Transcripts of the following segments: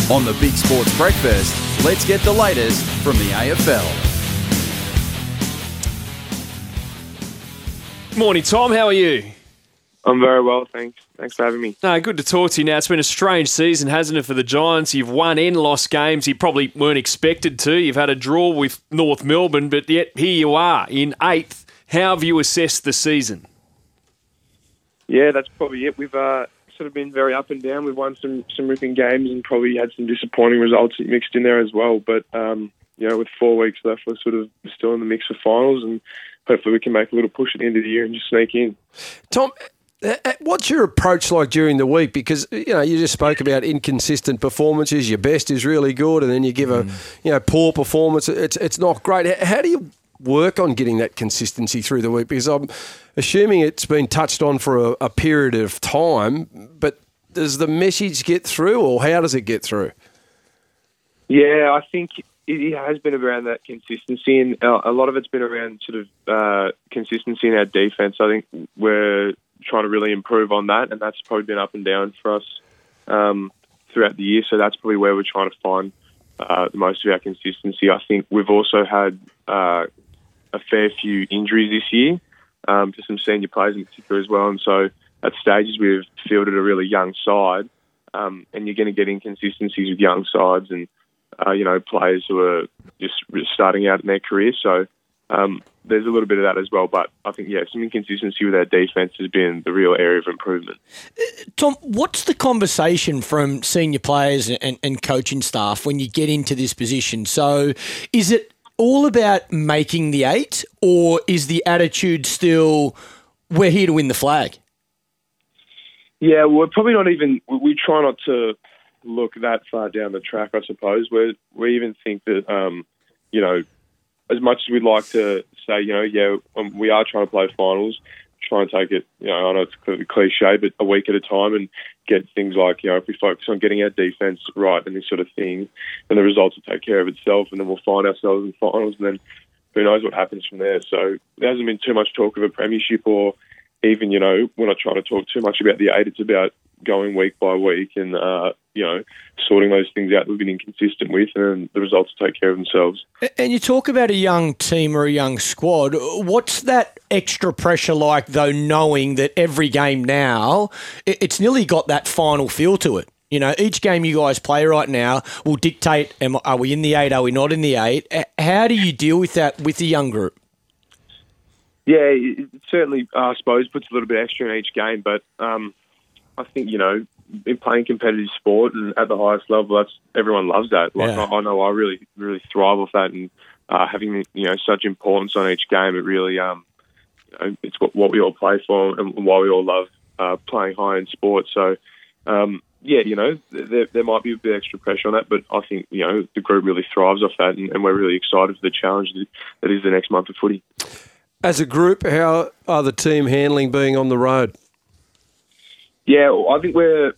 On the Big Sports Breakfast, let's get the latest from the AFL. Morning, Tom. How are you? I'm very well, thanks. Thanks for having me. No, good to talk to you now. It's been a strange season, hasn't it, for the Giants? You've won and lost games you probably weren't expected to. You've had a draw with North Melbourne, but yet here you are in 8th. How have you assessed the season? Yeah, that's probably it. We've sort of been very up and down. We've won some ripping games and probably had some disappointing results mixed in there as well. But, with 4 weeks left, we're sort of still in the mix for finals, and hopefully we can make a little push at the end of the year and just sneak in. Tom, what's your approach like during the week? Because, you just spoke about inconsistent performances. Your best is really good, and then you give a poor performance. It's not great. How do you work on getting that consistency through the week? Because I'm assuming it's been touched on for a period of time, but does the message get through, or how does it get through? Yeah, I think it has been around that consistency, and a lot of it's been around sort of consistency in our defence. I think we're trying to really improve on that, and that's probably been up and down for us throughout the year. So that's probably where we're trying to find the most of our consistency. I think we've also had a fair few injuries this year to some senior players in particular as well. And so at stages we've fielded a really young side, and you're going to get inconsistencies with young sides and, players who are just starting out in their career. So there's a little bit of that as well. But I think, some inconsistency with our defence has been the real area of improvement. Tom, what's the conversation from senior players and coaching staff when you get into this position? So is it all about making the 8, or is the attitude still, we're here to win the flag? Yeah, we're probably not even, we try not to look that far down the track, I suppose. We even think that, as much as we'd like to say, we are trying to play finals, try and take it, I know it's a cliche, but a week at a time and get things like, if we focus on getting our defence right and this sort of thing, then the results will take care of itself, and then we'll find ourselves in finals, and then who knows what happens from there. So there hasn't been too much talk of a premiership, or even, we're not trying to talk too much about the 8. It's about going week by week and, sorting those things out that we've been inconsistent with, and the results will take care of themselves. And you talk about a young team or a young squad. What's that extra pressure like, though, knowing that every game now, it's nearly got that final feel to it? Each game you guys play right now will dictate, are we in the 8, are we not in the 8? How do you deal with that with the young group? Yeah, it certainly, I suppose, puts a little bit extra in each game, but I think, in playing competitive sport and at the highest level, everyone loves that. I know I really, really thrive off that, and having, such importance on each game, it really, it's what we all play for and why we all love playing high-end sport. So, there might be a bit extra pressure on that, but I think, the group really thrives off that, and we're really excited for the challenge that is the next month of footy. As a group, how are the team handling being on the road? Yeah, I think we're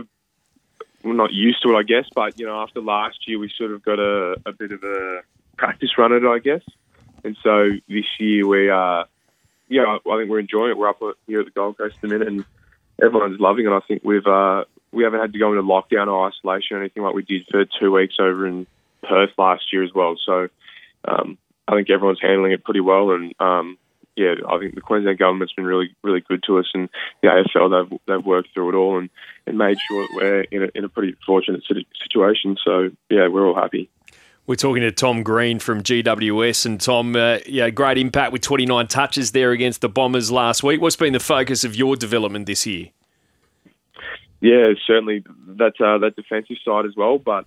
not used to it, I guess, but, after last year, we sort of got a bit of a practice run at it, I guess. And so this year I think we're enjoying it. We're up here at the Gold Coast at the minute, and everyone's loving it. I think we haven't had to go into lockdown or isolation or anything like we did for 2 weeks over in Perth last year as well. So I think everyone's handling it pretty well, and I think the Queensland government's been really, really good to us, and the AFL, they've worked through it all and made sure that we're in a pretty fortunate situation. So, we're all happy. We're talking to Tom Green from GWS, and Tom, great impact with 29 touches there against the Bombers last week. What's been the focus of your development this year? Yeah, certainly that defensive side as well, but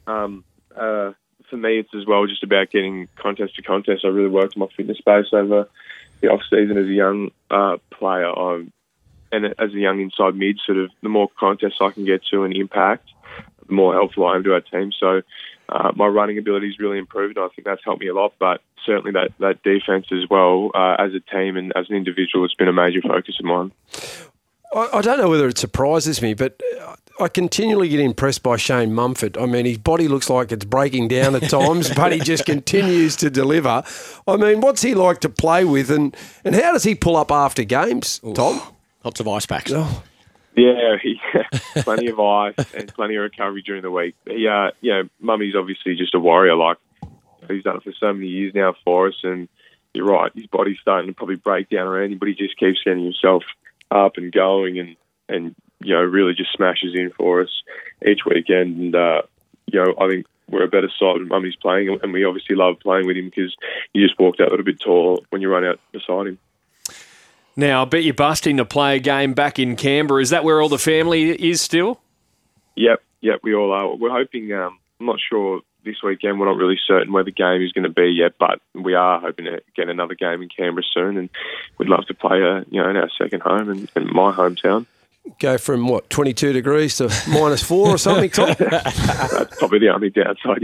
for me, it's as well just about getting contest to contest. I really worked on my fitness base over the off-season as a young player, and as a young inside mid, sort of the more contests I can get to and impact, the more helpful I am to our team. So my running ability has really improved, and I think that's helped me a lot. But certainly that defence as well, as a team and as an individual, it's been a major focus of mine. I don't know whether it surprises me, but I continually get impressed by Shane Mumford. I mean, his body looks like it's breaking down at times, but he just continues to deliver. I mean, what's he like to play with, and how does he pull up after games, Tom? Lots of ice packs. Oh. Yeah, plenty of ice and plenty of recovery during the week. Mummy's obviously just a warrior. Like, he's done it for so many years now for us, and you're right, his body's starting to probably break down around him, but he just keeps getting himself up and going, and really just smashes in for us each weekend. And I think we're a better side when Mummy's playing, and we obviously love playing with him because he just walked out a little bit taller when you run out beside him. Now, I bet you're busting to play a game back in Canberra. Is that where all the family is still? Yep, we all are. We're hoping, I'm not sure this weekend, we're not really certain where the game is going to be yet, but we are hoping to get another game in Canberra soon, and we'd love to play in our second home and my hometown. Go from, 22 degrees to -4 or something, Tom? That's probably the only downside,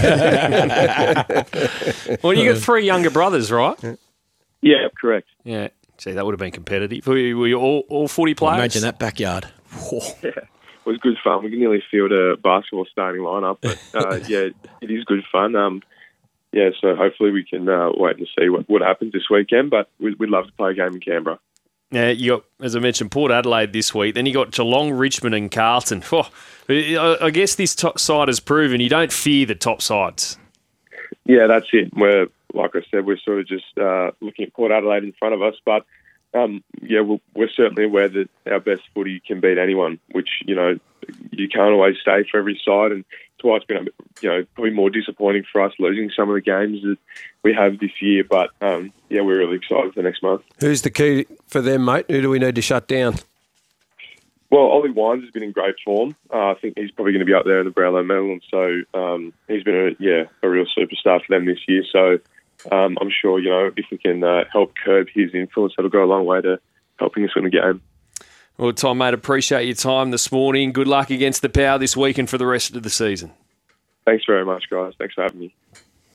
yeah. Well, you got 3 younger brothers, right? Yeah, correct. Yeah. Gee, that would have been competitive. Were you all footy players? Imagine that backyard. Yeah, it was good fun. We can nearly field a basketball starting lineup, but it is good fun. So hopefully we can wait and see what happens this weekend, but we'd love to play a game in Canberra. Yeah, you got, as I mentioned, Port Adelaide this week. Then you got Geelong, Richmond and Carlton. I guess this top side has proven you don't fear the top sides. Yeah, that's it. Like I said, we're sort of just looking at Port Adelaide in front of us, but we're certainly aware that our best footy can beat anyone, which, you can't always say for every side, and that's why it's been, probably more disappointing for us losing some of the games that we have this year, but we're really excited for next month. Who's the key for them, mate? Who do we need to shut down? Well, Ollie Wines has been in great form. I think he's probably going to be up there in the Brownlow medal, and so he's been a real superstar for them this year, so I'm sure, if we can help curb his influence, that'll go a long way to helping us win the game. Well, Tom, mate, appreciate your time this morning. Good luck against the Power this weekend for the rest of the season. Thanks very much, guys. Thanks for having me.